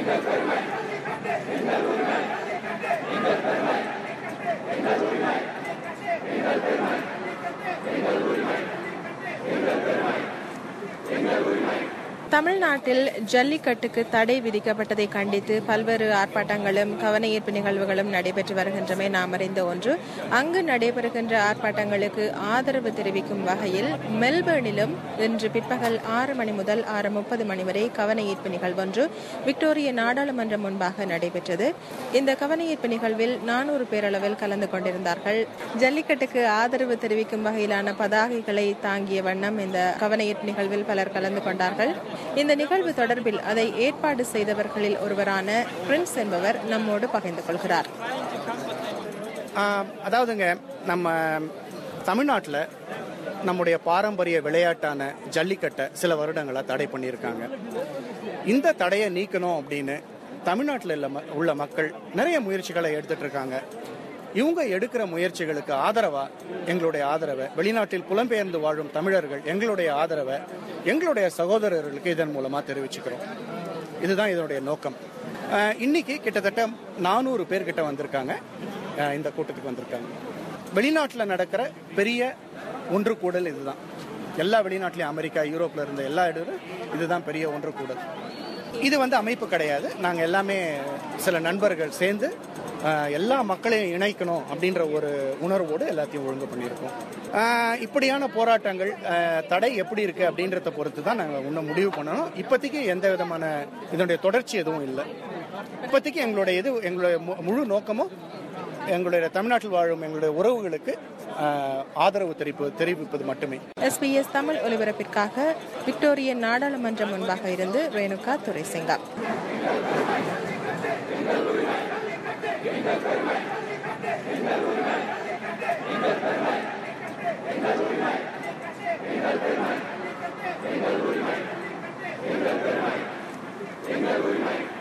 தமிழ்நாட்டில் ஜல்லிக்கட்டுக்கு தடை விதிக்கப்பட்டதை கண்டித்து பல்வேறு ஆர்ப்பாட்டங்களும் கவனஈர்ப்பு நிகழ்வுகளும் நடைபெற்று வருகின்றமை நாம் அறிந்த ஒன்று. அங்கு நடைபெறுகின்ற ஆர்ப்பாட்டங்களுக்கு ஆதரவு தெரிவிக்கும் வகையில் மெல்பர்னிலும் இன்று பிற்பகல் 6 மணி முதல் 6:30 மணி வரை கவனஈர்ப்பு நிகழ்வொன்று விக்டோரிய நாடாளுமன்றம் முன்பாக நடைபெற்றது. இந்த கவனஈர்ப்பு நிகழ்வில் 400 பேரளவில் கலந்து கொண்டிருந்தார்கள். ஜல்லிக்கட்டுக்கு ஆதரவு தெரிவிக்கும் வகையிலான பதாகைகளை தாங்கிய வண்ணம் இந்த கவனஈர்ப்பு நிகழ்வில் பலர் கலந்து கொண்டார்கள். இந்த நிகழ்வு தொடர்பில் அதை ஏற்பாடு செய்தவர்களில் ஒருவரான பிரின்ஸ் என்பவர் நம்மோடு பகிர்ந்து கொள்கிறார். அதாவதுங்க, நம்ம தமிழ்நாட்டில் நம்முடைய பாரம்பரிய விளையாட்டான ஜல்லிக்கட்டை சில வருடங்களா தடை பண்ணியிருக்காங்க. இந்த தடையை நீக்கணும் அப்படின்னு தமிழ்நாட்டில் உள்ள மக்கள் நிறைய முயற்சிகளை எடுத்துட்டு இருக்காங்க. இவங்க எடுக்கிற முயற்சிகளுக்கு ஆதரவா எங்களுடைய ஆதரவை, வெளிநாட்டில் புலம்பெயர்ந்து வாழும் தமிழர்கள் எங்களுடைய ஆதரவை எங்களுடைய சகோதரர்களுக்கு இதன் மூலமா தெரிவிச்சுக்கிறோம். இதுதான் இதனுடைய நோக்கம். இன்னைக்கு கிட்டத்தட்ட 400 பேர் கிட்ட வந்திருக்காங்க. இந்த கூட்டத்துக்கு வந்திருக்காங்க. வெளிநாட்டில் நடக்கிற பெரிய ஒன்று கூடல் இதுதான். எல்லா வெளிநாட்டிலையும் அமெரிக்கா, யூரோப்ல இருந்த எல்லா இடரும் இதுதான் பெரிய ஒன்று கூடல். இது அமைப்பு கிடையாது. நாங்கள் எல்லாமே சில நண்பர்கள் சேர்ந்து எல்லா மக்களையும் இணைக்கணும் அப்படின்ற ஒரு உணர்வோடு எல்லாத்தையும் ஒழுங்கு பண்ணியிருக்கோம். இப்படியான போராட்டங்கள் தடை எப்படி இருக்கு அப்படின்றத பொறுத்து தான் நாங்கள் இன்னும் முடிவு பண்ணணும். இப்போதைக்கு எந்த விதமான இதனுடைய தொடர்ச்சி எதுவும் இல்லை. இப்போதைக்கு எங்களுடைய முழு நோக்கமும் எங்களுடைய தமிழ்நாட்டில் வாழும் எங்களுடைய உறவுகளுக்கு ஆதரவு தெரிவிப்பது மட்டுமே. SBS தமிழ் ஒலிபரப்பிற்காக விக்டோரிய நாடாளுமன்றம் முன்பாக இருந்து ரேணுகா துரைசிங்கா. எங்கள் உரிமை